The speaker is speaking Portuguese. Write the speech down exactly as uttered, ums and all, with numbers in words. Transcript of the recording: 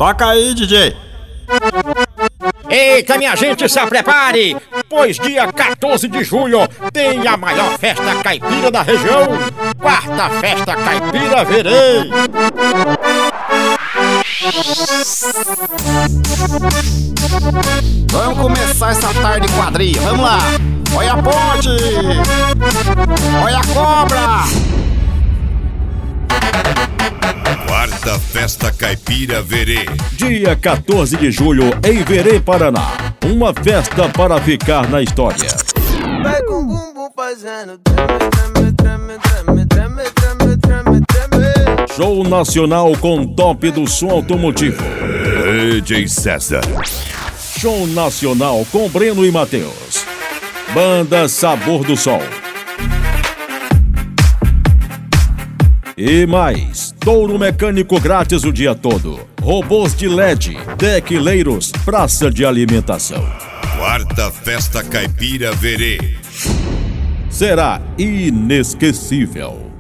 Toca aí, D J. Eita, minha gente, se prepare, pois dia quatorze de julho tem a maior festa caipira da região. Quarta Festa Caipira Verê. Vamos começar essa tarde quadrilha, vamos lá. Olha a ponte, olha a cobra. Quarta Festa Caipira Verê. Dia quatorze de julho em Verê, Paraná. Uma festa para ficar na história. Vai com o bumbum fazendo treme, treme, treme, treme, treme, treme, treme. Show nacional com top do som automotivo. D J César. Show nacional com Breno e Matheus. Banda Sabor do Sol. E mais, touro mecânico grátis o dia todo. Robôs de L E D, tequileiros, praça de alimentação. Quarta Festa Caipira Verê. Será inesquecível.